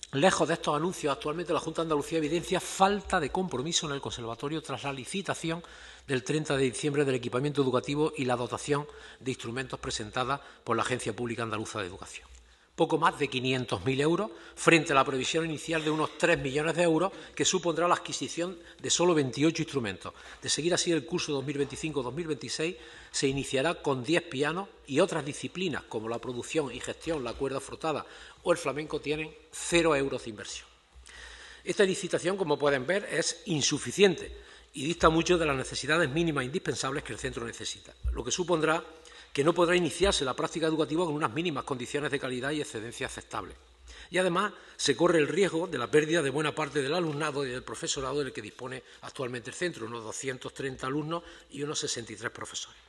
Lejos de estos anuncios, actualmente la Junta de Andalucía evidencia falta de compromiso en el Conservatorio tras la licitación del 30 de diciembre del equipamiento educativo y la dotación de instrumentos presentada por la Agencia Pública Andaluza de Educación. Poco más de 500.000 euros frente a la previsión inicial de unos 3 millones de euros que supondrá la adquisición de solo 28 instrumentos. De seguir así, el curso 2025-2026 se iniciará con 10 pianos y otras disciplinas como la producción y gestión, la cuerda frotada o el flamenco tienen 0 euros de inversión. Esta licitación, como pueden ver, es insuficiente y dista mucho de las necesidades mínimas indispensables que el centro necesita, lo que supondrá que no podrá iniciarse la práctica educativa con unas mínimas condiciones de calidad y excedencia aceptables. Y además se corre el riesgo de la pérdida de buena parte del alumnado y del profesorado del que dispone actualmente el centro, unos 230 alumnos y unos 63 profesores.